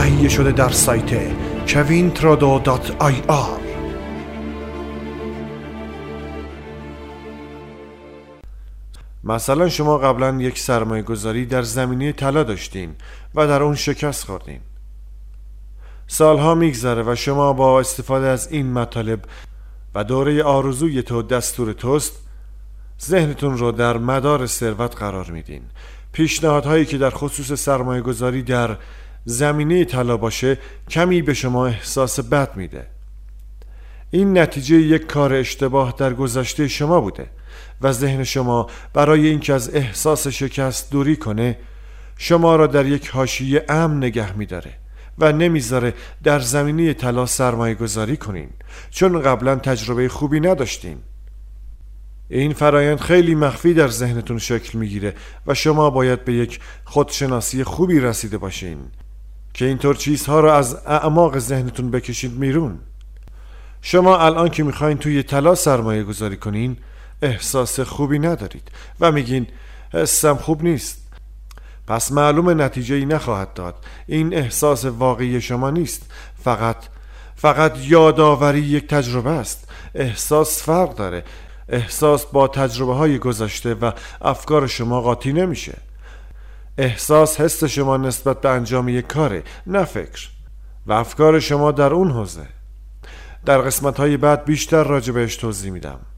تهیه شده در سایت kevintrado.ir. مثلا شما قبلا یک سرمایه گذاری در زمینه طلا داشتین و در اون شکست خوردین. سالها میگذره و شما با استفاده از این مطالب و دوره آرزوی تو دستور توست ذهنتون رو در مدار ثروت قرار میدین. پیشنهادهایی که در خصوص سرمایه گذاری در زمینه طلا باشه کمی به شما احساس بد میده. این نتیجه یک کار اشتباه در گذشته شما بوده و ذهن شما برای اینکه از احساس شکست دوری کنه شما را در یک حاشیه امن نگه میداره و نمیذاره در زمینه طلا سرمایه گذاری کنین، چون قبلا تجربه خوبی نداشتین. این فرایند خیلی مخفی در ذهنتون شکل میگیره و شما باید به یک خودشناسی خوبی رسیده باشین که اینطور چیزها را از اعماق ذهنتون بکشید بیرون. شما الان که میخواین توی طلا سرمایه گذاری کنین احساس خوبی ندارید و میگین حسم خوب نیست، پس معلوم نتیجه ای نخواهد داد. این احساس واقعی شما نیست، فقط یادآوری یک تجربه است. احساس فرق داره. احساس با تجربه های گذشته و افکار شما قاطی نمیشه. احساس حس شما نسبت به انجام یک کاره، نه فکر، و افکار شما در اون حوزه. در قسمت های بعد بیشتر راجع بهش توضیح میدم.